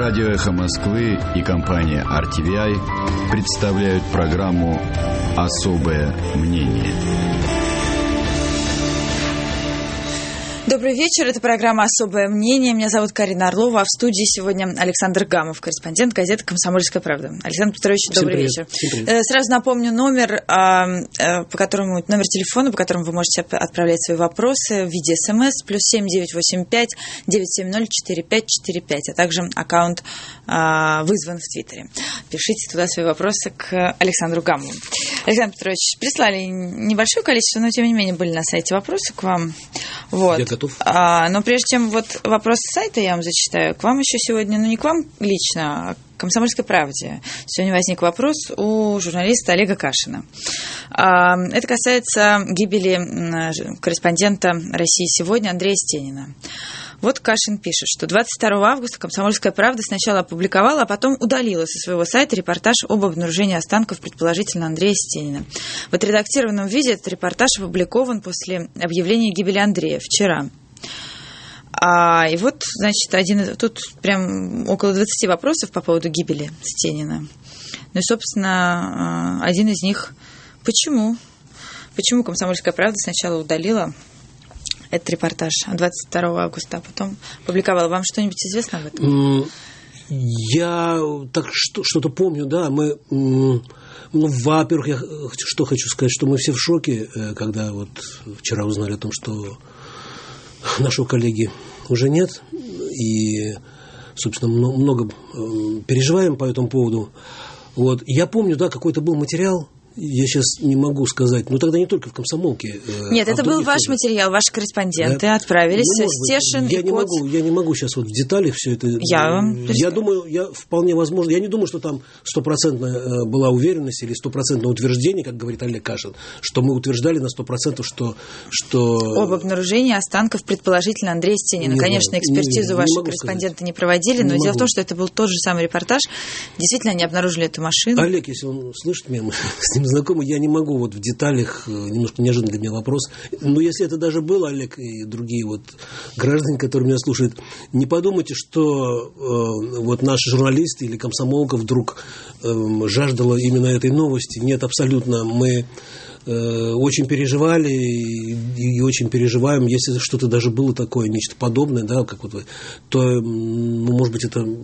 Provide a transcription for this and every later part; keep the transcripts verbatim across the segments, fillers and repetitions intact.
Радио «Эхо Москвы» и компания ар ти ви ай представляют программу «Особое мнение». Добрый вечер, это программа «Особое мнение». Меня зовут Карина Орлова, а в студии сегодня Александр Гамов, корреспондент газеты «Комсомольская правда». Александр Петрович, добрый вечер. Сразу напомню номер, по которому, номер телефона, по которому вы можете отправлять свои вопросы в виде смс, плюс семь девять восемь пять девять семь ноль четыре пять четыре пять, а также аккаунт вызван в Твиттере. Пишите туда свои вопросы к Александру Гамову. Александр Петрович, прислали небольшое количество, но тем не менее были на сайте вопросы к вам. Вот. Я готов. А, но прежде чем вот вопрос с сайта я вам зачитаю, к вам еще сегодня, ну не к вам лично, а к «Комсомольской правде». Сегодня возник вопрос у журналиста Олега Кашина. А, это касается гибели корреспондента «России сегодня» Андрея Стенина. Вот Кашин пишет, что двадцать второго августа «Комсомольская правда» сначала опубликовала, а потом удалила со своего сайта репортаж об обнаружении останков, предположительно, Андрея Стенина. В отредактированном виде этот репортаж опубликован после объявления гибели Андрея вчера. А, и вот, значит, один, тут прям около двадцати вопросов по поводу гибели Стенина. Ну и, собственно, один из них – почему? Почему «Комсомольская правда» сначала удалила этот репортаж двадцать второго августа, а потом публиковала? Вам что-нибудь известно об этом? Я так что-то помню, да. Мы, ну, во-первых, я что хочу сказать, что мы все в шоке, когда вот вчера узнали о том, что нашего коллеги уже нет, и, собственно, много переживаем по этому поводу. Вот. Я помню, да, какой-то был материал. Я сейчас не могу сказать, но тогда не только в «Комсомолке». Нет, а это был ваш тоже. Материал, ваши корреспонденты да? отправились, ну, Стешин я и не Коц. могу, я не могу сейчас вот в деталях все это. Я вам Я думаю, я вполне возможно, я не думаю, что там стопроцентная была уверенность или стопроцентное утверждение, как говорит Олег Кашин, что мы утверждали на сто процентов, что, что... Об обнаружении останков, предположительно, Андрея Стенина. Не Конечно, экспертизу не, ваши не корреспонденты сказать. не проводили, но не дело могу. в том, что это был тот же самый репортаж. Действительно, они обнаружили эту машину. Олег, если он слышит меня, мы с ним знакомы, я не могу вот в деталях, немножко неожиданный для меня вопрос, но если это даже был Олег и другие вот граждане, которые меня слушают, не подумайте, что э, вот наши журналисты или комсомолка вдруг э, жаждала именно этой новости. Нет, абсолютно. Мы э, очень переживали и, и очень переживаем, если что-то даже было такое, нечто подобное, да, как вот, то, ну, может быть, это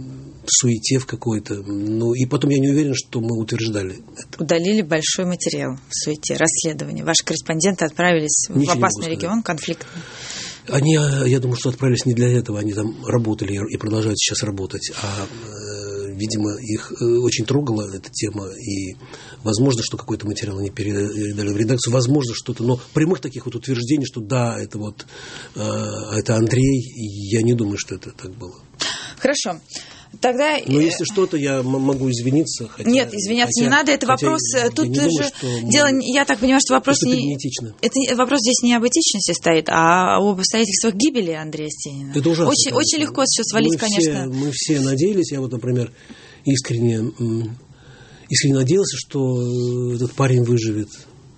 в суете в какой-то. Ну, и потом я не уверен, что мы утверждали это. Удалили большой материал в суете, расследование. Ваши корреспонденты отправились Ничего в опасный регион, конфликтный. Они, я думаю, что отправились не для этого. Они там работали и продолжают сейчас работать. А, видимо, их очень трогала эта тема. И возможно, что какой-то материал они передали в редакцию. Возможно, что-то. Но прямых таких вот утверждений, что да, это вот это Андрей, я не думаю, что это так было. Хорошо. Тогда... Но если что-то, я могу извиниться. Хотя, Нет, извиняться хотя, не надо. Это вопрос... Я, тут я же думаю, дело... Я так понимаю, что вопрос это не... Это вопрос здесь не об этичности стоит, а об обстоятельствах гибели Андрея Стенина. Это ужасно. Очень, очень легко все свалить, мы конечно. Все, мы все надеялись. Я вот, например, искренне, искренне надеялся, что этот парень выживет.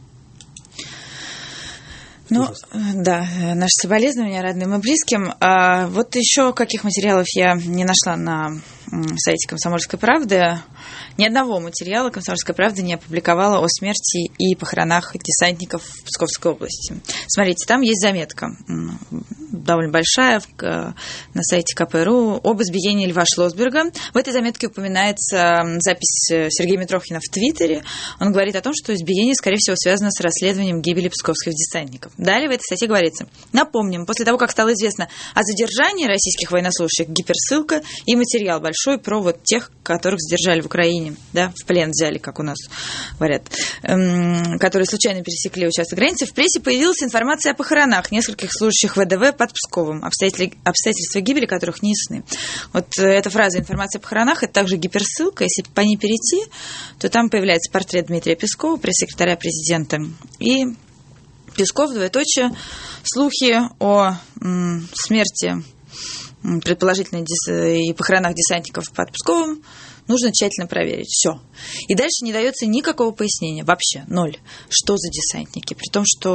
Ну, да, наши соболезнования родным и близким. А вот еще каких материалов я не нашла на сайте «Комсомольской правды». Ни одного материала «Комсомольская правда» не опубликовала о смерти и похоронах десантников в Псковской области. Смотрите, там есть заметка, довольно большая, на сайте ка пэ эр у, об избиении Льва Шлосберга. В этой заметке упоминается запись Сергея Митрохина в Твиттере. Он говорит о том, что избиение, скорее всего, связано с расследованием гибели псковских десантников. Далее в этой статье говорится: напомним, после того, как стало известно о задержании российских военнослужащих, гиперссылка и материал большой про вот тех, которых задержали в Украине, да, в плен взяли, как у нас говорят, эм, которые случайно пересекли участок границы. В прессе появилась информация о похоронах нескольких служащих вэ дэ вэ под Псковом, обстоятельства гибели которых не ясны. Вот эта фраза «информация о похоронах» — это также гиперссылка. Если по ней перейти, то там появляется портрет Дмитрия Пескова, пресс-секретаря президента, и Песков, двоеточие, слухи о м, смерти, м, предположительно, и похоронах десантников под Псковом нужно тщательно проверить. Все. И дальше не дается никакого пояснения. Вообще. Ноль. Что за десантники? При том, что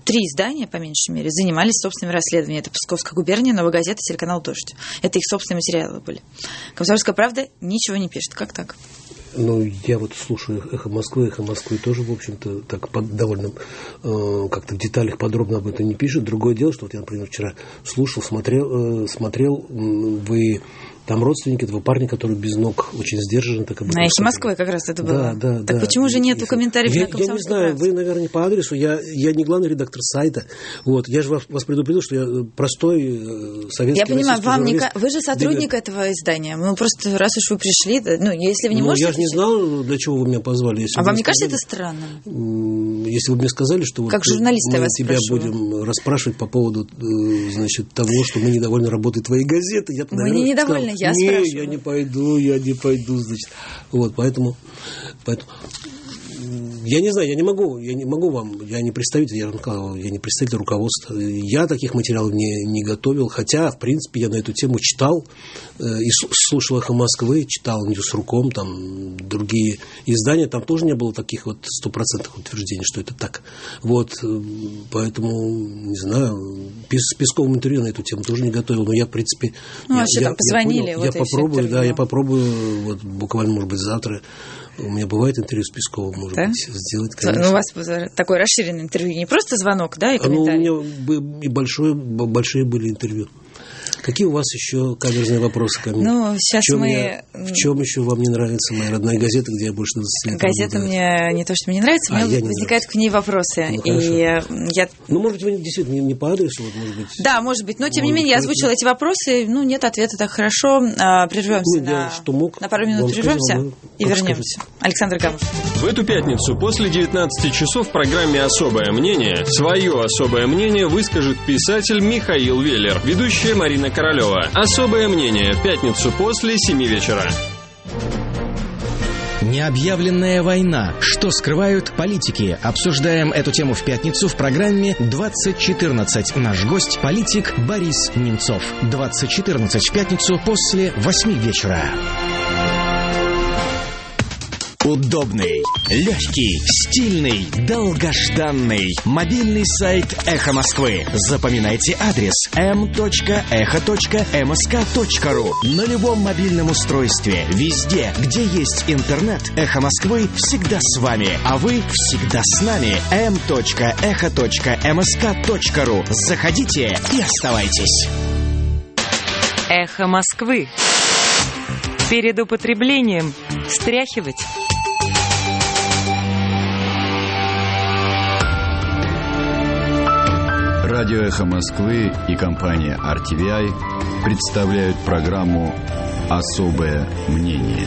три издания, по меньшей мере, занимались собственными расследованиями. Это «Псковская губерния», «Новая газета», телеканал «Дождь». Это их собственные материалы были. «Комсомольская правда» ничего не пишет. Как так? Ну, я вот слушаю «Эхо Москвы». «Эхо Москвы» тоже, в общем-то, так под, довольно э, как-то в деталях подробно об этом не пишет. Другое дело, что вот я, например, вчера слушал, смотрел, э, смотрел вы... Там родственники этого парня, который без ног, очень сдержанно. Так на «Эхе Москвы» как раз это было. Да, да, так да. Почему же нету комментариев я, на «Комсомольской Я не знаю, правде»? вы, наверное, не по адресу. Я, я не главный редактор сайта. Вот. Я же вас, вас предупредил, что я простой советский. Я понимаю, вам не, вы же сотрудник Для... этого издания. Ну, просто раз уж вы пришли, ну, если вы не ну, можете... я же не знал, для чего вы меня позвали. Если а вам не сказали, кажется это странным? Если вы мне сказали, что как вот журналист мы я вас тебя спрашиваю. будем расспрашивать по поводу, значит, того, что мы недовольны работой твоей газеты. Я, мы не недовольны, я не, спрашиваю. я не пойду, я не пойду, значит. Вот, поэтому, поэтому я не знаю, я не могу, я не могу вам, я не представитель, я, я не представитель руководства. Я таких материалов не, не готовил, хотя, в принципе, я на эту тему читал э, и слушал «Эхо Москвы», читал «Ньюсруком», там другие издания, там тоже не было таких вот стопроцентных утверждений, что это так. Вот, поэтому, не знаю, с Песковым интервью на эту тему тоже не готовил, но я, в принципе, ну, я, а что я, там, позвонили, я, понял, вот я попробую, да, я попробую, вот буквально, может быть, завтра. У меня бывает интервью с Песковым, может да? быть, сделать, конечно. Ну, у вас такое расширенное интервью, не просто звонок, да, и комментарий? Ну, у меня и большое, большие были интервью. Какие у вас еще каверзные вопросы ко мне? Ну, сейчас в чем мы... Я, в чем еще вам не нравится моя родная газета, где я больше двадцати лет Газета работаю? Мне не то, что мне не нравится, а, у меня возникают к ней вопросы. Ну, и я... ну, может быть, вы действительно не, не по адресу, вот, может быть. Да, может быть, но тем не менее я озвучила эти вопросы, ну, нет ответа, так хорошо. А, прервемся ну, на... что мог, на пару минут прервемся сказал, и вернемся. Александр Гамов. В эту пятницу после девятнадцати часов в программе «Особое мнение» свое особое мнение выскажет писатель Михаил Веллер, ведущая Марина Королева. «Особое мнение» в пятницу после семи вечера. Необъявленная война. Что скрывают политики? Обсуждаем эту тему в пятницу в программе двадцать четырнадцать. Наш гость – политик Борис Немцов. двадцать четырнадцать в пятницу после восьми вечера. Удобный, легкий, стильный, долгожданный. Мобильный сайт «Эхо Москвы». Запоминайте адрес эм точка эхо точка эм эс ка точка ру. На любом мобильном устройстве, везде, где есть интернет, «Эхо Москвы» всегда с вами, а вы всегда с нами. эм точка эхо точка эм эс ка точка ру. Заходите и оставайтесь. «Эхо Москвы». Перед употреблением стряхивать. Радио «Эхо Москвы» и компания ар ти ви ай представляют программу «Особое мнение».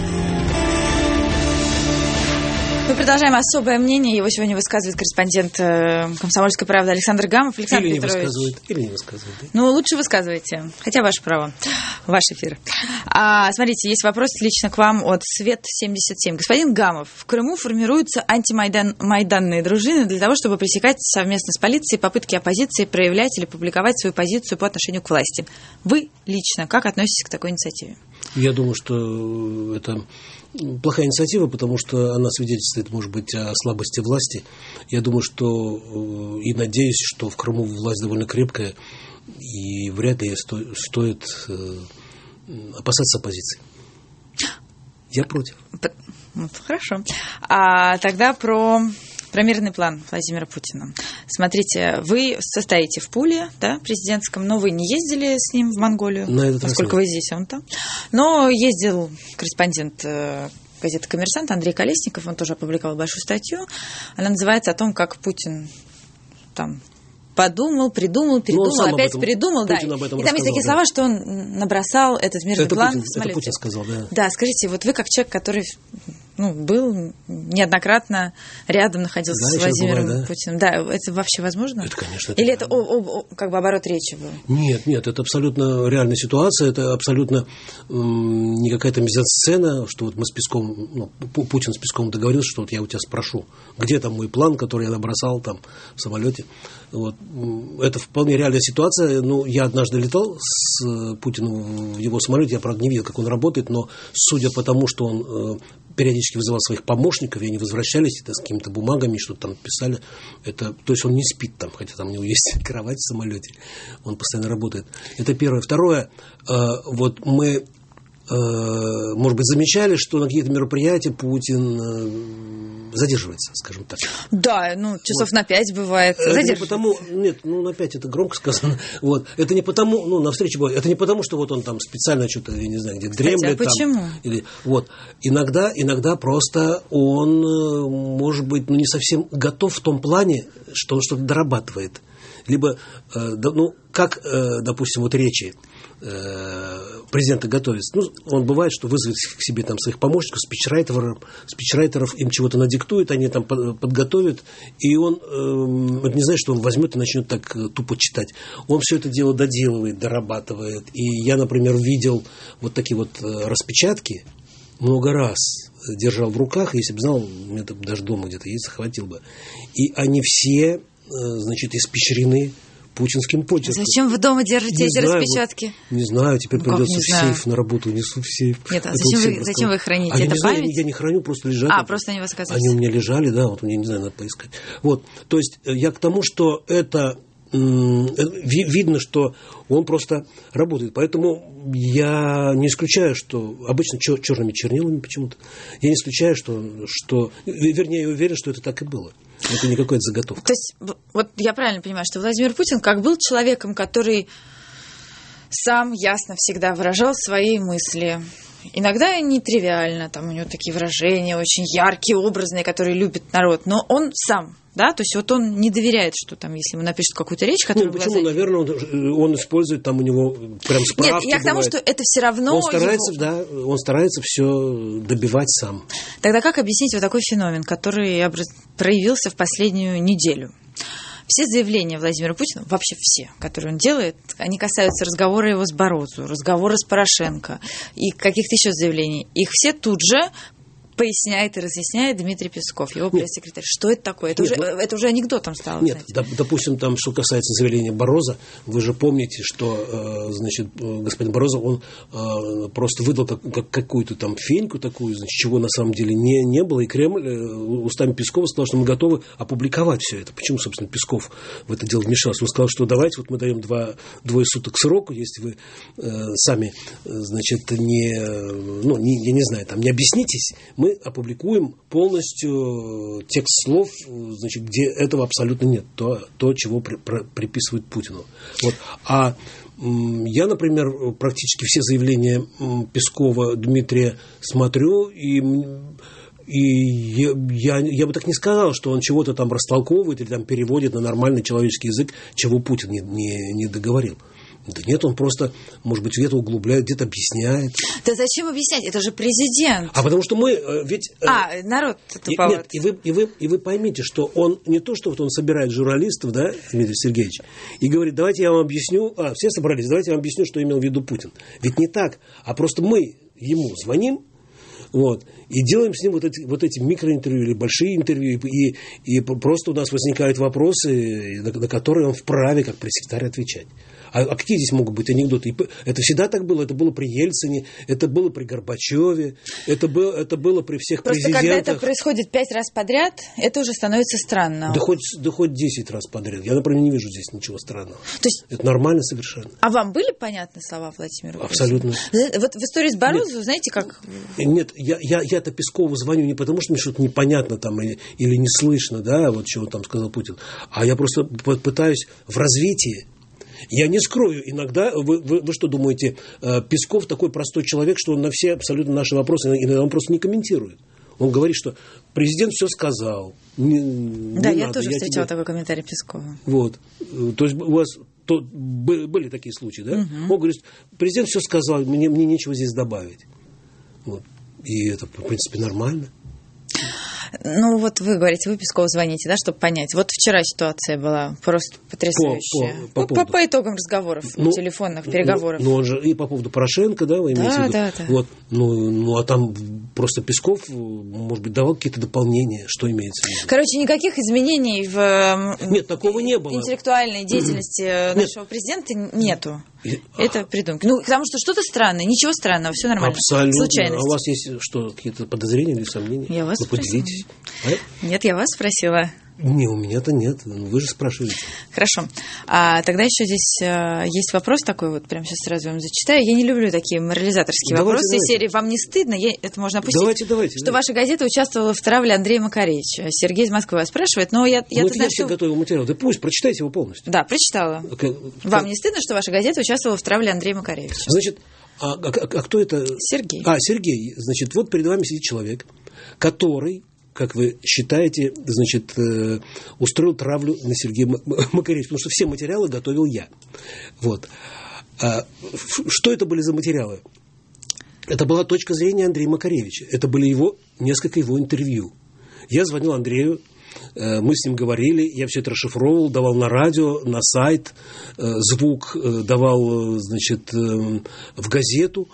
Мы продолжаем особое мнение. Его сегодня высказывает корреспондент «Комсомольской правды» Александр Гамов. Александр или Петрович. не высказывает, или не высказывает. Да? Ну, лучше высказывайте. Хотя ваше право. Ваш эфир. А, смотрите, есть вопрос лично к вам от Свет семьдесят семь. Господин Гамов, в Крыму формируются антимайданные дружины для того, чтобы пресекать совместно с полицией попытки оппозиции проявлять или публиковать свою позицию по отношению к власти. Вы лично как относитесь к такой инициативе? Я думаю, что это плохая инициатива, потому что она свидетельствует, может быть, о слабости власти. Я думаю, что и надеюсь, что в Крыму власть довольно крепкая, и вряд ли сто, стоит опасаться оппозиции. Я против. Вот, хорошо. А тогда про... Про мирный план Владимира Путина. Смотрите, вы состоите в пуле, да, президентском, но вы не ездили с ним в Монголию, на этот поскольку раз вы здесь, он там. Но ездил корреспондент газеты «Коммерсант» Андрей Колесников, он тоже опубликовал большую статью. Она называется о том, как Путин там подумал, придумал, передумал, ну, опять этом, придумал, Путин да. И там есть такие да. слова, что он набросал этот мирный это план Путин, в самолете. Это Путин сказал, да. Да, скажите, вот вы как человек, который... Ну, был неоднократно рядом находился да, с Владимиром бывает, да? Путиным. Да, это вообще возможно? Это, конечно. Это Или это о, о, о, как бы оборот речи был? Нет, нет, это абсолютно реальная ситуация, это абсолютно м, не какая-то мизансцена, что вот мы с Песковым, ну, Путин с Песковым договорился, что вот я у тебя спрошу, где там мой план, который я набросал там в самолете. Вот. Это вполне реальная ситуация. Ну, я однажды летал с Путиным в его самолете, я, правда, не видел, как он работает, но судя по тому, что он периодически вызывал своих помощников, и они возвращались это, с какими-то бумагами, что-то там писали. Это, то есть он не спит там, хотя там у него есть кровать в самолете, он постоянно работает. Это первое. Второе, э, вот мы, э, может быть, замечали, что на какие-то мероприятия Путин э, задерживается, скажем так. Да, ну, часов вот. на пять бывает. Это не потому, нет, ну, на пять это громко сказано. Вот. Это не потому, ну, на встрече бывает, это не потому, что вот он там специально что-то, я не знаю, где дремлет. Хотя, почему? Там, или, вот. Иногда, иногда просто он, может быть, ну, не совсем готов в том плане, что он что-то дорабатывает. Либо, э, ну, как, э, допустим, вот речи президента готовится. Ну, он бывает, что вызовет к себе там своих помощников, спичрайтеров, спичрайтеров им чего-то надиктует, они там подготовят, и он э, не знает, что он возьмет и начнет так тупо читать. Он все это дело доделывает, дорабатывает. И я, например, видел вот такие вот распечатки много раз, держал в руках, если бы знал, у меня там даже дома где-то есть, захватил бы. И они все, значит, испещрены путинским почерком. Зачем вы дома держите не эти знаю, распечатки? Вот, не знаю, теперь ну, придется в знаю. сейф на работу несу в сейф. Нет, а зачем вы, зачем вы их храните? А это я не память? знаю, я не храню, просто лежат. А, просто они у вас оказались. Они у меня лежали, да, вот мне, не знаю, надо поискать. Вот, то есть я к тому, что это видно, что он просто работает. Поэтому я не исключаю, что обычно чер- черными чернилами почему-то, я не исключаю, что, что, вернее, я уверен, что это так и было. Это не какая-то заготовка. То есть, вот я правильно понимаю, что Владимир Путин как был человеком, который сам ясно всегда выражал свои мысли. Иногда нетривиально, там у него такие выражения очень яркие, образные, которые любит народ, но он сам, да, то есть вот он не доверяет, что там, если ему напишут какую-то речь, которую... Ну, почему, глаза... наверное, он, он использует там у него прям справки. Нет, я к тому, бывает. Что это все равно... Он старается, его... да, он старается все добивать сам. Тогда как объяснить вот такой феномен, который проявился в последнюю неделю? Все заявления Владимира Путина, вообще все, которые он делает, они касаются разговора его с Борозу, разговора с Порошенко и каких-то еще заявлений. Их все тут же поясняет и разъясняет Дмитрий Песков, его пресс-секретарь. Что это такое? Это, Нет, уже, ну, это уже анекдотом стало. Нет, знаете. Допустим, там, что касается заявления Бороза, вы же помните, что, значит, господин Борозов, он просто выдал как, как, какую-то там феньку такую, значит, чего на самом деле не, не было, и Кремль устами Пескова сказал, что мы готовы опубликовать все это. Почему, собственно, Песков в это дело вмешался? Он сказал, что давайте, вот мы даем два, двое суток сроку, если вы э, сами, значит, не, ну, не, я не знаю, там, не объяснитесь, мы опубликуем полностью текст слов, значит, где этого абсолютно нет, то, то чего при, при, приписывают Путину. Вот. А м, я, например, практически все заявления м, Пескова, Дмитрия смотрю, и, и я, я, я бы так не сказал, что он чего-то там растолковывает или там переводит на нормальный человеческий язык, чего Путин не, не, не договорил. Да нет, он просто, может быть, где-то углубляет, где-то объясняет. Да зачем объяснять? Это же президент. А потому что мы ведь... А, народ туповат. Нет, и вы, и, вы, и вы поймите, что он не то, что вот он собирает журналистов, да, Дмитрий Сергеевич, и говорит, давайте я вам объясню, а, все собрались, давайте я вам объясню, что имел в виду Путин. Ведь не так, а просто мы ему звоним, вот, и делаем с ним вот эти, вот эти микроинтервью или большие интервью, и, и просто у нас возникают вопросы, на, на которые он вправе, как пресс-секретарь, отвечать. А, а какие здесь могут быть анекдоты? Это всегда так было. Это было при Ельцине, это было при Горбачеве, это было, это было при всех Просто президентах. Просто когда это происходит пять раз подряд, это уже становится странно. Да хоть, да хоть десять раз подряд. Я, например, не вижу здесь ничего странного. То есть, это нормально совершенно. А вам были понятны слова Владимира Путина? Абсолютно. Вот в истории с Борозовым, знаете, как... Нет, я, я, я-то Пескову звоню не потому, что мне что-то непонятно там или, или не слышно, да, вот чего там сказал Путин, а я просто пытаюсь в развитии. Я не скрою, иногда, вы, вы, вы что думаете, Песков такой простой человек, что он на все абсолютно наши вопросы, иногда он просто не комментирует. Он говорит, что президент все сказал. Не, да, не я надо, тоже я встречала тебе... такой комментарий Пескова. Вот. То есть у вас то, были такие случаи, да? Угу. Он говорит, президент все сказал, мне, мне нечего здесь добавить. Вот. И это, в принципе, нормально. Ну, вот вы говорите, вы Пескову звоните, да, чтобы понять. Вот вчера ситуация была просто потрясающая. По, по, по, по, по итогам разговоров, ну, телефонных переговоров. Ну, ну, он же и по поводу Порошенко, да, вы имеете да, в виду? Да, да, вот, ну, ну, а там просто Песков, может быть, давал какие-то дополнения, что имеется в виду? Короче, никаких изменений в Нет, такого не было. интеллектуальной деятельности Нет. нашего президента нету. Это придумки. Ну, потому что что-то странное, ничего странного, все нормально. Абсолютно. Случайность. А у вас есть что, какие-то подозрения или сомнения? Я вас Вы поделитесь. А? Нет, я вас спросила. Не, у меня-то нет. Вы же спрашиваете. Хорошо. А тогда еще здесь а, есть вопрос такой, вот прямо сейчас сразу вам зачитаю. Я не люблю такие морализаторские давайте, вопросы. давайте. Серии «Вам не стыдно?» Я, это можно опустить. Давайте, давайте. Что давайте. ваша газета участвовала в травле Андрея Макаревича. Сергей из Москвы вас спрашивает, но я, я ну, это знаю, я все что... готовил материал. Да пусть, прочитайте его полностью. Да, прочитала. Как... Вам не стыдно, что ваша газета участвовала в травле Андрея Макаревича? Значит, а, а, а кто это? Сергей. А, Сергей. Значит, вот перед вами сидит человек, который, как вы считаете, значит, э, устроил травлю на Сергея Макаревича, потому что все материалы готовил я. Вот. А, что это были за материалы? Это была точка зрения Андрея Макаревича. Это были его, несколько его интервью. Я звонил Андрею, э, мы с ним говорили, я все это расшифровывал, давал на радио, на сайт, э, звук э, давал, э, значит, э, в газету.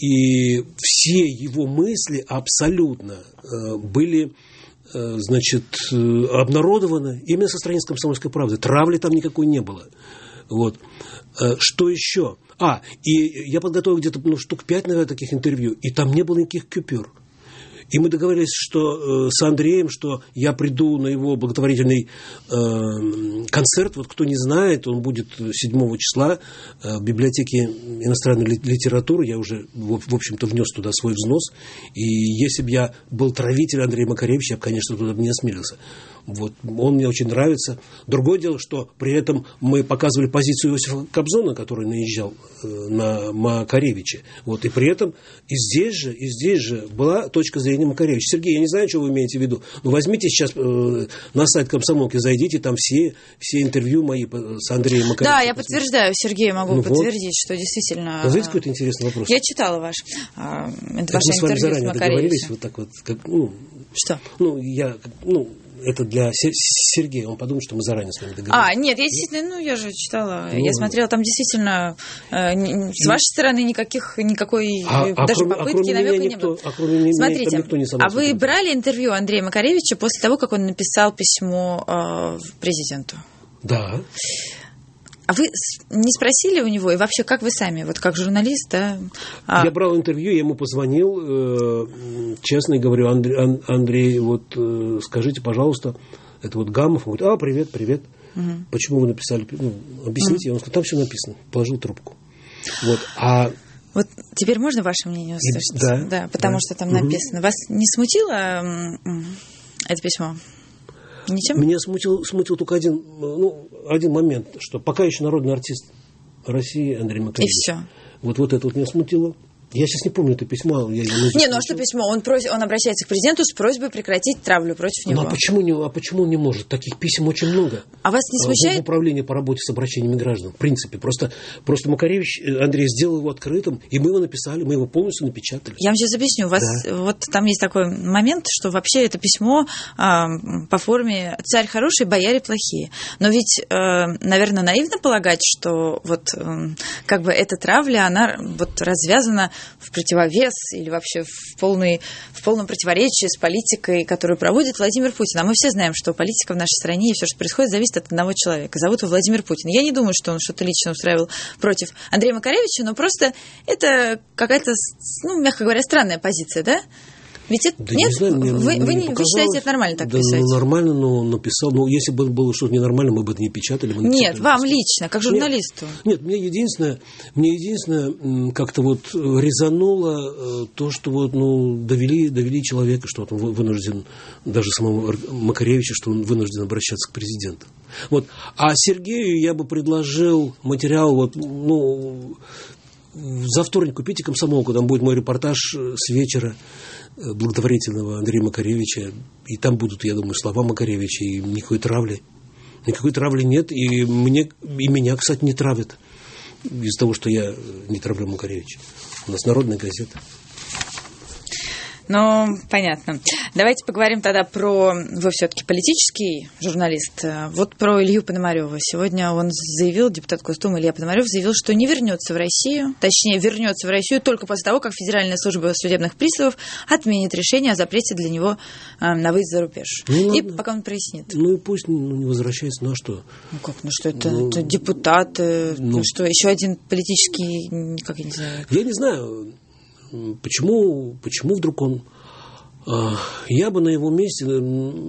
И все его мысли абсолютно э, были, э, значит, э, обнародованы именно со страниц «Комсомольской правды». Травли там никакой не было. Вот. Э, что еще? А, и я подготовил где-то ну, штук пять, наверное, таких интервью, и там не было никаких купюр. И мы договорились, что э, с Андреем, что я приду на его благотворительный э, концерт. Вот кто не знает, он будет седьмого числа э, в библиотеке иностранной литературы. Я уже, в, в общем-то, внес туда свой взнос. И если бы я был травитель Андрея Макаревича, я бы, конечно, туда бы не осмелился. Вот. Он мне очень нравится. Другое дело, что при этом мы показывали позицию Иосифа Кобзона, который наезжал э, на Макаревича. Вот. И при этом и здесь же, и здесь же была точка зрения Макаревича. Сергей, я не знаю, что вы имеете в виду, но возьмите сейчас э, на сайт «Комсомолки», зайдите, там все, все интервью мои с Андреем Макаревичем. Да, я подтверждаю, Сергей, могу ну подтвердить, вот. Что действительно... Вы знаете, какой-то интересный вопрос? Я читала ваш, а, это ваше мы с вами интервью заранее с Макаревичем. договорились, вот так вот. Как, ну, что? Ну, я... Ну, это для Сергея, он подумает, что мы заранее с вами договорились. А, нет, я действительно, ну, я же читала, ну, я смотрела, там действительно э, не, с вашей стороны никаких, никакой а, даже а попытки, а намека не никто, было. А кроме меня Смотрите, никто не а вы брали интервью Андрея Макаревича после того, как он написал письмо э, президенту? Да. А вы не спросили у него, и вообще, как вы сами, вот как журналист, да? А... Я брал интервью, я ему позвонил, э, честно и говорю, Андрей, Андрей вот э, скажите, пожалуйста, это вот Гамов, он говорит, а, привет, привет, угу. Почему вы написали, ну, объясните, угу. Он сказал, там все написано, положил трубку. Вот, а... Вот теперь можно ваше мнение услышать? Да. Да, потому да. что там угу. написано. Вас не смутило это письмо? Ничем? Меня смутил, смутил только один, ну, один момент, что пока еще народный артист России Андрей Макаревич. И все. Вот, вот это вот меня смутило. Я сейчас не помню это письмо. Я, я не, ну а что письмо? Он, просит, он обращается к президенту с просьбой прекратить травлю против него. Ну а почему, не, а почему он не может? Таких писем очень много. А вас не смущает? В управлении по работе с обращениями граждан. В принципе. Просто, просто Макаревич, Андрей, сделал его открытым, и мы его написали, мы его полностью напечатали. Я вам сейчас объясню. У вас да. Вот там есть такой момент, что вообще это письмо а, по форме «Царь хороший, бояре плохие». Но ведь, а, наверное, наивно полагать, что вот а, как бы эта травля, она вот развязана в противовес или вообще в, полный, в полном противоречии с политикой, которую проводит Владимир Путин. А мы все знаем, что политика в нашей стране и все, что происходит, зависит от одного человека. Зовут его Владимир Путин. Я не думаю, что он что-то лично устраивал против Андрея Макаревича, но просто это какая-то, ну, мягко говоря, странная позиция, да? Ведь это, да нет, не знаю, мне, вы, мне вы, не вы считаете это нормально так да, писать? Ну, нормально, но написал. Ну, если бы было что-то ненормально, мы бы это не печатали. Мы нет, вам лично, как журналисту. Нет, нет, мне единственное, мне единственное как-то вот резануло то, что вот, ну, довели, довели человека, что вот он вынужден, даже самого Макаревича, что он вынужден обращаться к президенту. Вот. А Сергею я бы предложил материал, вот, ну, за вторник купите «Комсомолку», там будет мой репортаж с вечера благотворительного Андрея Макаревича, и там будут, я думаю, слова Макаревича, и никакой травли. Никакой травли нет, и, мне, и меня, кстати, не травят из-за того, что я не травлю Макаревича. У нас народная газета. Ну, понятно. Давайте поговорим тогда про... Вы все-таки политический журналист. Вот про Илью Пономарева. Сегодня он заявил, депутат Госдумы Илья Пономарев заявил, что не вернется в Россию, точнее, вернется в Россию только после того, как Федеральная служба судебных приставов отменит решение о запрете для него на выезд за рубеж. Ну, и ладно. Пока он прояснит. Ну, и пусть ну, не возвращается, ну а что? Ну, как? Ну, что это, ну, это депутаты, ну, что, еще один политический, как я не знаю. Я не знаю, почему, почему вдруг он... Я бы на его месте, на,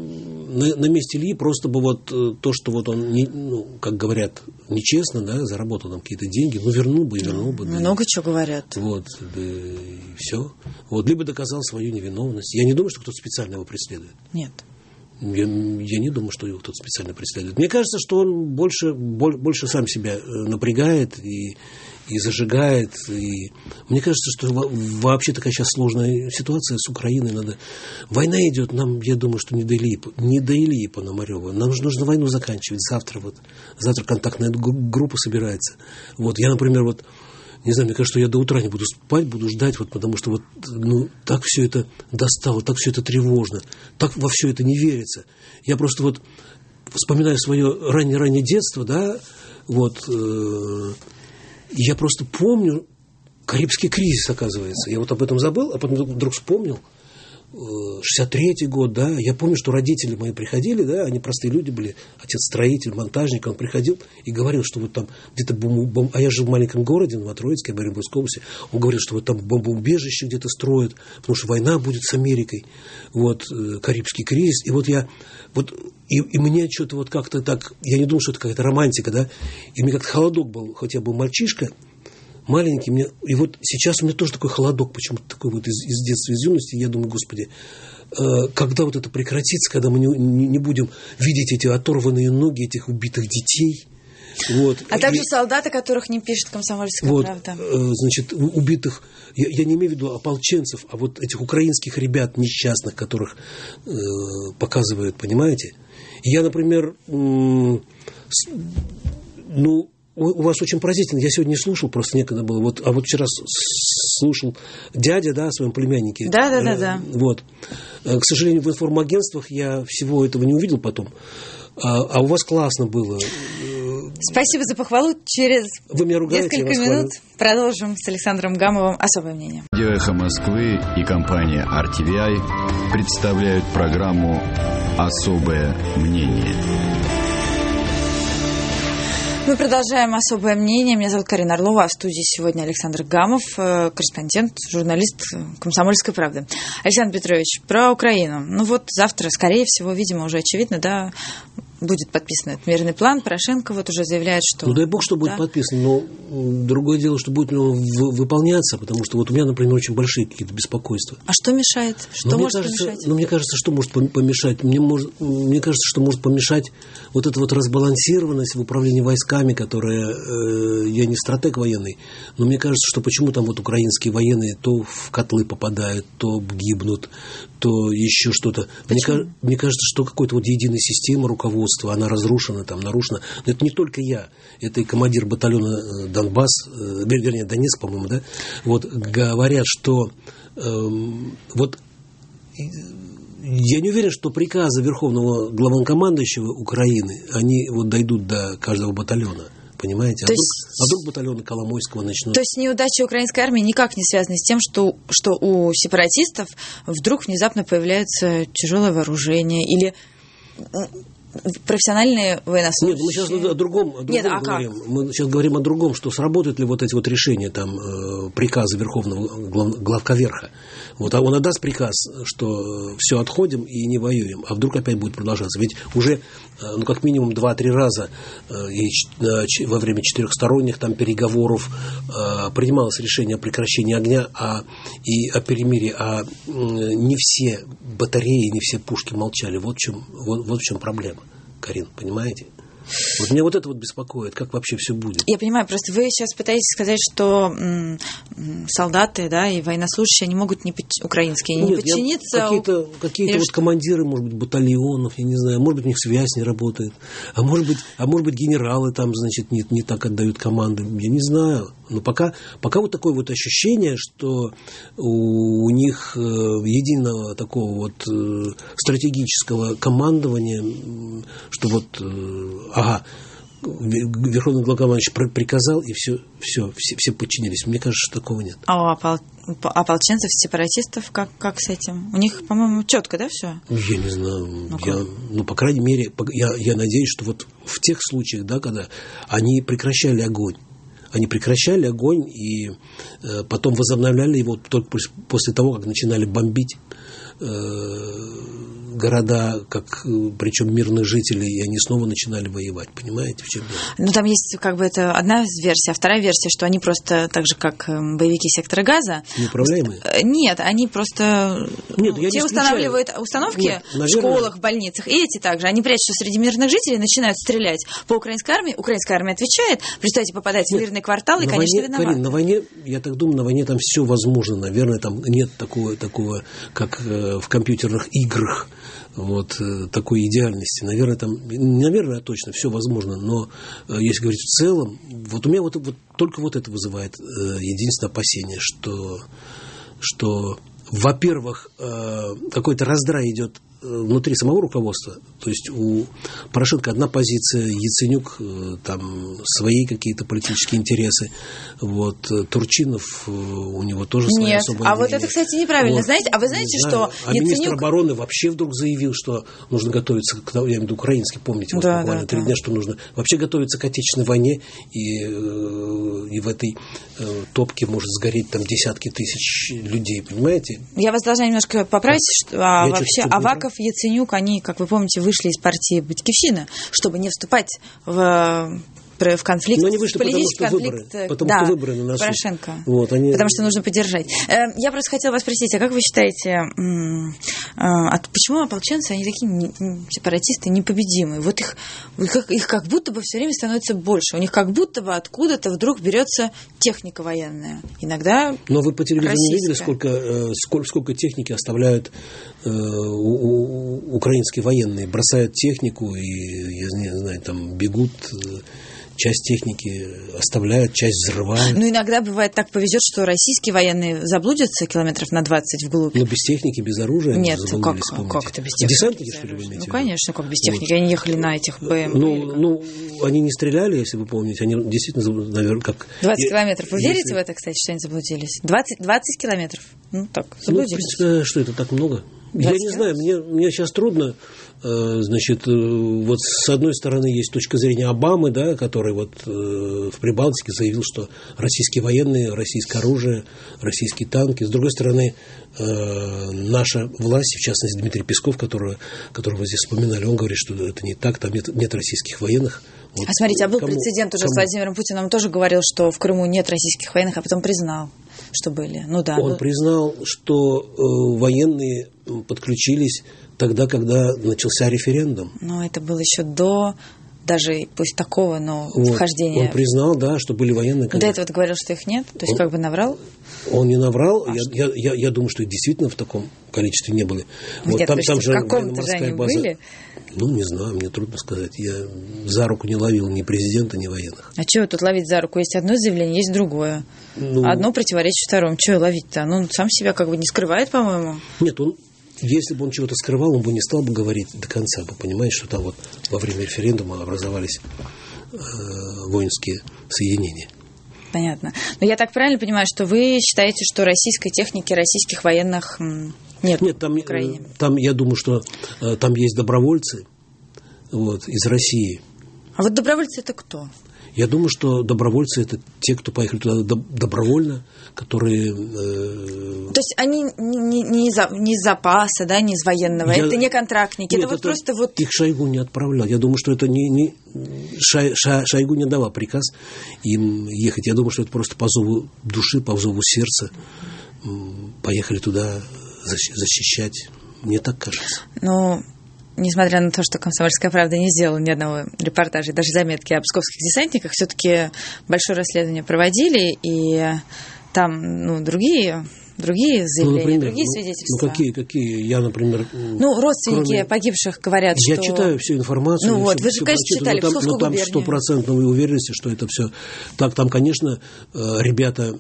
на месте Ильи просто бы вот то, что вот он, не, ну, как говорят, нечестно, да, заработал там какие-то деньги, ну, вернул бы и вернул бы. Много да, чего говорят. Вот, да, и все. Вот, либо доказал свою невиновность. Я не думаю, что кто-то специально его преследует. Нет. Я, я не думаю, что его кто-то специально преследует. Мне кажется, что он больше, больше сам себя напрягает и, и зажигает. И мне кажется, что вообще такая сейчас сложная ситуация с Украиной. Надо... Война идет, нам, я думаю, что не до Ильи, не до Ильи Пономарева. Нам же нужно войну заканчивать. Завтра вот, завтра контактная группа собирается. Вот, я, например, вот не знаю, мне кажется, что я до утра не буду спать, буду ждать, вот, потому что вот, ну, так все это достало, так все это тревожно, так во все это не верится. Я просто вот вспоминаю свое раннее-раннее детство, да, вот, э, я просто помню Карибский кризис, оказывается. Я вот об этом забыл, а потом вдруг вспомнил. шестьдесят третий год, да, я помню, что родители мои приходили, да, они простые люди были, отец строитель, монтажник, он приходил и говорил, что вот там где-то бомб... бомб... а я жил в маленьком городе, в Троицкой, в Оренбургской области, он говорил, что вот там бомбоубежище где-то строят, потому что война будет с Америкой, вот, Карибский кризис, и вот я, вот, и, и мне что-то вот как-то так, я не думал, что это какая-то романтика, да, и мне как-то холодок был, хоть я был мальчишка, маленький, мне, и вот сейчас у меня тоже такой холодок, почему-то такой вот из, из детства, из юности, я думаю, Господи, э, когда вот это прекратится, когда мы не, не, не будем видеть эти оторванные ноги этих убитых детей. Вот. А также и, солдаты, которых не пишет «Комсомольская вот, правда». Э, значит, убитых, я, я не имею в виду ополченцев, а вот этих украинских ребят несчастных, которых э, показывают, понимаете? Я, например, э, с, ну, у вас очень поразительно. Я сегодня не слушал, просто некогда было. Вот, а вот вчера слушал дядя, да, о своем племяннике. Да, да, да, да. Вот. К сожалению, в информагентствах я всего этого не увидел потом. А, а у вас классно было. Спасибо за похвалу. Через Вы меня ругаете, несколько минут продолжим с Александром Гамовым «Особое мнение». Радио «Эхо Москвы» и компания ар ти ви ай представляют программу «Особое мнение». Мы продолжаем «Особое мнение». Меня зовут Карина Орлова, а в студии сегодня Александр Гамов, корреспондент, журналист «Комсомольской правды». Александр Петрович, про Украину. Ну вот завтра, скорее всего, видимо, уже очевидно, да, будет подписан этот мирный план. Порошенко вот уже заявляет, что... Ну, дай бог, что будет да. подписан, но другое дело, что будет ли он выполняться, потому что вот у меня, например, очень большие какие-то беспокойства. А что мешает? Что но может кажется, помешать? Ну, мне кажется, что может помешать? Мне, может, мне кажется, что может помешать вот эта вот разбалансированность в управлении войсками, которая... Э, я не стратег военный, но мне кажется, что почему там вот украинские военные то в котлы попадают, то гибнут, то еще что-то. Мне, мне кажется, что какой-то вот единой системы руководства, она разрушена, там, нарушена. Но это не только я, это и командир батальона Донбасс, вернее, Донецк, по-моему, да, вот, говорят, что э, вот я не уверен, что приказы Верховного главнокомандующего Украины, они вот дойдут до каждого батальона. Понимаете? А вдруг, есть, а вдруг батальоны Коломойского начнут... То есть неудачи украинской армии никак не связаны с тем, что, что у сепаратистов вдруг внезапно появляется тяжелое вооружение или... профессиональные военнослужащие. Нет, мы сейчас о другом, о другом Нет, а говорим. Как? Мы сейчас говорим о другом, что сработают ли вот эти вот решения, там, э, приказы Верховного глав, главковерха. Вот, а он отдаст приказ, что все, отходим и не воюем, а вдруг опять будет продолжаться. Ведь уже, э, ну, как минимум два-три раза э, и, э, во время четырехсторонних там переговоров э, принималось решение о прекращении огня а, и о перемирии, а э, не все батареи, не все пушки молчали. Вот в чем, вот, вот в чем проблема. Карин, понимаете? Вот меня вот это вот беспокоит, как вообще все будет. Я понимаю, просто вы сейчас пытаетесь сказать, что м- м- солдаты, да, и военнослужащие, они могут не подч... украинские, не Нет, подчиниться. Я, какие-то какие-то вот командиры, может быть, батальонов, я не знаю, может быть, у них связь не работает, а может быть, а может быть, генералы там, значит, не, не так отдают команды, я не знаю. Но пока, пока вот такое вот ощущение, что у, у них единого такого вот стратегического командования, что вот, ага, Верховный главнокомандующий приказал, и все, все, все, все подчинились. Мне кажется, что такого нет. А у опол... ополченцев, сепаратистов как, как с этим? У них, по-моему, четко, да, все? Я не знаю. Ну, я, ну по крайней мере, я, я надеюсь, что вот в тех случаях, да, когда они прекращали огонь, они прекращали огонь и э, потом возобновляли его только после того, как начинали бомбить города, как, причем мирных жителей, и они снова начинали воевать. Понимаете, в чем дело? Ну, там есть, как бы, это одна версия. А вторая версия, что они просто, так же, как боевики сектора Газа... Неуправляемые? Нет, они просто... Нет, ну, я те не устанавливают установки Нет, в наверное... школах, в больницах. И эти также. Они прячутся среди мирных жителей, начинают стрелять по украинской армии. Украинская армия отвечает. В результате попадается в мирный квартал, и, на конечно, войне, виноваты. Карин, на войне, я так думаю, на войне там все возможно. Наверное, там нет такого, такого как в компьютерных играх, вот такой идеальности. Наверное, там, наверное, точно все возможно, но если говорить в целом, вот у меня вот, вот только вот это вызывает единственное опасение, что, что во-первых, какой-то раздрай идет внутри самого руководства. То есть у Порошенко одна позиция, Яценюк там свои какие-то политические интересы. Вот Турчинов, у него тоже свои Нет, особые а мнения. вот это, кстати, неправильно. Вот. Знаете, а вы знаете, Не что знаю. А Яценюк... министр обороны вообще вдруг заявил, что нужно готовиться, к, я имею в виду украинский, помните, вот да, буквально да, три да. дня, что нужно вообще готовиться к отечественной войне, и, и в этой э, топке может сгореть там десятки тысяч людей, понимаете? Я вас должна немножко поправить, что а, Я вообще чуть-чуть Аваков, Яценюк, они, как вы помните, вышли из партии «Батькивщина», чтобы не вступать в, в конфликт, но они вышли, политический потому что конфликт, выборы, потому да, что выборы на носу. Порошенко, вот, они... потому что нужно поддержать. Я просто хотела вас спросить, а как вы считаете, почему ополченцы, они такие сепаратисты непобедимые? Вот их, их как будто бы все время становится больше, у них как будто бы откуда-то вдруг берется техника военная, иногда Но вы по телевизору российская. не видели, сколько, сколько, сколько техники оставляют э, у, у, украинские военные, бросают технику и, я не знаю, там бегут, часть техники оставляют, часть взрывают. Ну, иногда бывает так повезет, что российские военные заблудятся километров на двадцать вглубь. Но без техники, без оружия. Нет, как, помните. как это без техники? Десантники, что ли, вы имеете? Ну, конечно, как без техники. Вот. Они ехали на этих БМП. Ну, ну, они не стреляли, если вы помните. Они действительно, наверное, как... двадцать километров. Вы если... верите в это, кстати, что они заблудились? двадцать, двадцать километров? Ну, так, Ну, заблудились. в принципе, что это так много? Я не знаю, мне, мне сейчас трудно, значит, вот с одной стороны есть точка зрения Обамы, да, который вот в Прибалтике заявил, что российские военные, российское оружие, российские танки. С другой стороны, наша власть, в частности Дмитрий Песков, которого, которого вы здесь вспоминали, он говорит, что это не так, там нет, нет российских военных. Вот. А смотрите, а был кому, прецедент уже кому? с Владимиром Путиным, он тоже говорил, что в Крыму нет российских военных, а потом признал, что были. Ну да. Он был... признал, что э, военные подключились тогда, когда начался референдум. Но это было еще до даже пусть такого, но вот. вхождения. Он признал, да, что были военные. До этого говорил, что их нет? То есть он, как бы наврал? Он не наврал. А я, я, я, я думаю, что их действительно в таком количестве не было. Вот нет, там, там в же каком-то же они база. были? Ну, не знаю, мне трудно сказать. Я за руку не ловил ни президента, ни военных. А чего тут ловить за руку? Есть одно заявление, есть другое. Ну, одно противоречит второму. Чего ловить-то? Ну, он сам себя как бы не скрывает, по-моему. Нет, он... Если бы он чего-то скрывал, он бы не стал бы говорить до конца. Бы, понимаешь, что там вот во время референдума образовались э, воинские соединения. Понятно. Но я так правильно понимаю, что вы считаете, что российской техники, российских военных нет, нет там, в Украине? Там, я думаю, что э, там есть добровольцы вот, из России. А вот добровольцы это кто? Я думаю, что добровольцы – это те, кто поехали туда добровольно, которые… Э... То есть они не, не, из, не из запаса, да, не из военного, я... это не контрактники, Нет, это вот это просто вот… Их Шойгу не отправлял. Я думаю, что это не… не... Шай... Шай... Шойгу не давал приказ им ехать. Я думаю, что это просто по зову души, по зову сердца поехали туда защищать. Мне так кажется. Ну… Несмотря на то, что «Комсомольская правда» не сделала ни одного репортажа, даже заметки о псковских десантниках, все-таки большое расследование проводили, и там ну, другие другие заявления, ну, например, другие ну, свидетельства. Ну, какие, какие? Я, например... Ну, родственники кроме... погибших говорят, я что... Я читаю всю информацию. Ну, вот, все, вы же, конечно, прочитаю, читали но там, Псковскую но там губернию. стопроцентной уверенности, что это все... Так, там, конечно, ребята...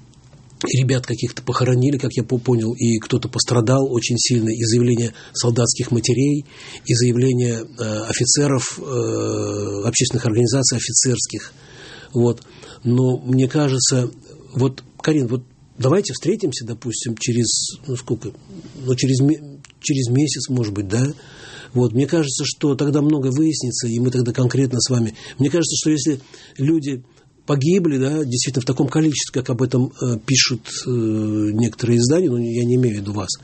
Ребят каких-то похоронили, как я понял, и кто-то пострадал очень сильно, и заявления солдатских матерей, и заявления э, офицеров, э, общественных организаций офицерских. Вот. Но мне кажется, вот, Карин, вот давайте встретимся, допустим, через, ну сколько, ну через, через месяц, может быть, да? Вот. Мне кажется, что тогда многое выяснится, и мы тогда конкретно с вами... Мне кажется, что если люди... погибли, да, действительно в таком количестве, как об этом э, пишут э, некоторые издания, но я не имею в виду вас.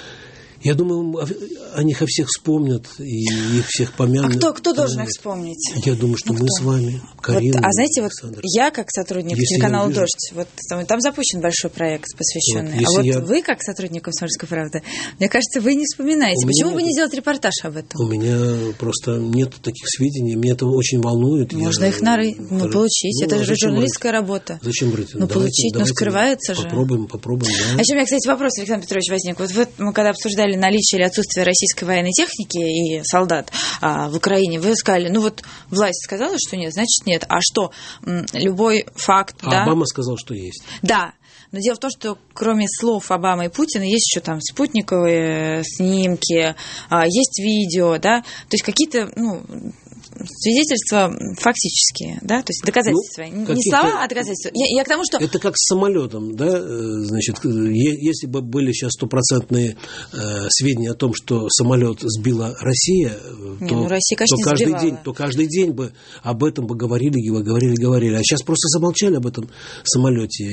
Я думаю, о них о всех вспомнят, и их всех помянут. А кто, кто должен их вспомнить? Я думаю, что ну, мы кто? с вами, Карина. Вот, а знаете, Александр. Вот я как сотрудник Если телеканала «Дождь», вот там, там запущен большой проект, посвященный. Вот, а вот я... вы, как сотрудник «Комсомольской правды», мне кажется, вы не вспоминаете. У Почему бы не сделать репортаж об этом? У меня просто нет таких сведений, меня это очень волнует. Можно я... их нарыть, ну, получить. Ну, это а же журналистская брать? работа. Зачем брать? Ну, давайте, получить, давайте, ну, скрывается попробуем, же. Попробуем, попробуем, да. А еще у меня, кстати, вопрос, Александр Петрович, возник. Вот вы, мы когда обсуждали наличие или отсутствие российской военной техники и солдат а, в Украине, вы сказали, ну вот власть сказала, что нет, значит нет. А что, любой факт, а да? Обама сказал, что есть. Да. Но дело в том, что кроме слов Обамы и Путина есть еще там спутниковые снимки, а, есть видео, да, то есть какие-то, ну, свидетельства фактические, да, то есть доказательства. Ну, не слова, а доказательства. Я, я к тому, что... Это как с самолетом, да, значит, если бы были сейчас стопроцентные э, сведения о том, что самолет сбила Россия, не, то, ну, Россия, конечно, то, каждый сбивала. день, то каждый день бы об этом бы говорили, говорили, говорили. А сейчас просто замолчали об этом самолете.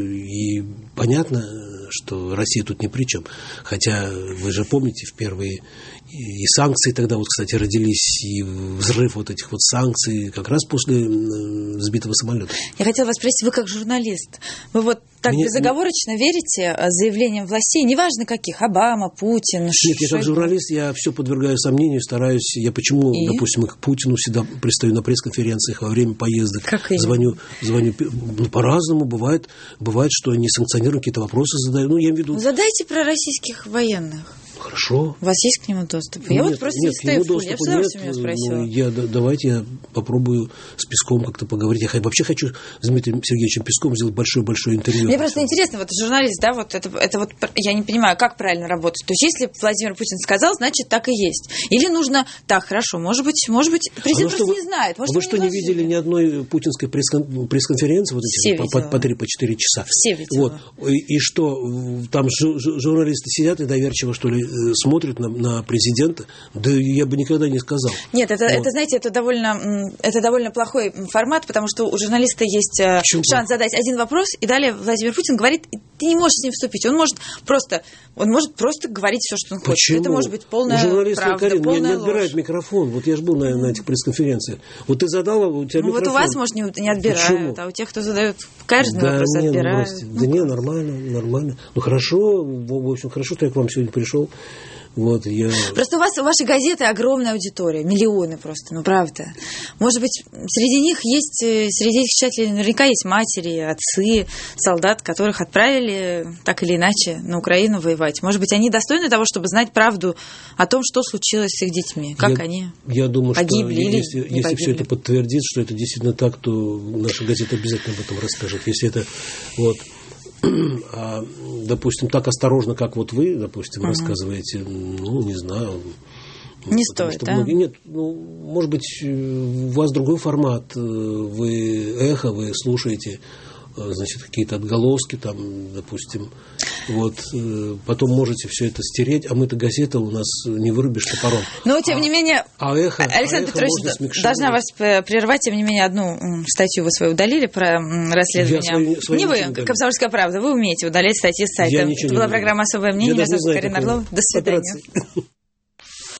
И понятно, что Россия тут ни при чем. Хотя вы же помните, в первые и санкции тогда, вот, кстати, родились, и взрыв вот этих вот санкций как раз после сбитого самолета. Я хотела вас спросить, вы как журналист, вы вот так Мне... безоговорочно верите заявлениям властей, неважно каких, Обама, Путин, Нет, Ш... я как журналист, я все подвергаю сомнению, стараюсь, я почему, и? допустим, к Путину всегда пристаю на пресс-конференциях во время поездок, как звоню, звоню, ну, по-разному, бывает, бывает, что они санкционируют, какие-то вопросы задают, ну, я имею в виду... Задайте про российских военных. Хорошо. У вас есть к нему доступ? Я нет, вот просто нет, не стою в пуле. Я всегда нет, у меня спросила. Ну, я, да, давайте я попробую с Песком как-то поговорить. Я вообще хочу с Дмитрием Сергеевичем Песком сделать большое-большое интервью. Мне просто интересно, вот журналист, да, вот это, это вот, я не понимаю, как правильно работать. То есть, если Владимир Путин сказал, значит, так и есть. Или нужно, так, хорошо, может быть, может быть, президент а ну, просто вы, не знает. Может, вы что, не должны? видели ни одной путинской пресс-кон- пресс-конференции, вот Все эти, по, по три, по четыре часа? Все видела. Вот. И, и что, там журналисты сидят и доверчиво, что ли, смотрят на на президента, да я бы никогда не сказал. Нет, это, вот. это знаете, это довольно, это довольно плохой формат, потому что у журналиста есть Почему? шанс задать один вопрос, и далее Владимир Путин говорит, ты не можешь с ним вступить. Он может просто, он может просто говорить все, что он хочет. Почему? Это может быть полная правда, Карин, полная не отбирает ложь. микрофон. Вот я же был на, на этих пресс-конференциях. Вот ты задала, у тебя ну, микрофон. Вот у вас, может, не, не отбирают, Почему? А у тех, кто задает каждый да вопрос, не, отбирают. Ну, да не, нормально, нормально. Ну, хорошо, в общем, хорошо, что я к вам сегодня пришел. Вот, я... Просто у вас, у вашей газеты огромная аудитория, миллионы просто, ну правда. Может быть, среди них есть, среди этих читателей наверняка есть матери, отцы, солдат, которых отправили так или иначе на Украину воевать. Может быть, они достойны того, чтобы знать правду о том, что случилось с их детьми, как я, они я думаю, погибли что или если, не если погибли. все это подтвердит, что это действительно так, то наша газета обязательно об этом расскажет. Если это вот... А, допустим, так осторожно, как вот вы, допустим, uh-huh. рассказываете, ну, не знаю. Не стоит, что да? Многие... Нет, ну, может быть, у вас другой формат, вы эхо, вы слушаете, значит, какие-то отголоски, там, допустим, вот, потом можете все это стереть, а мы-то газета у нас не вырубишь топором. Но, тем а, не менее, а эхо, Александр а эхо Петрович, должна вас прервать, тем не менее, одну статью вы свою удалили про расследование. Я свои, не вы, «Комсомольская правда», вы умеете удалять статьи с сайта. Это была не программа «Особое мнение». Меня зовут Карина Орлова. До свидания.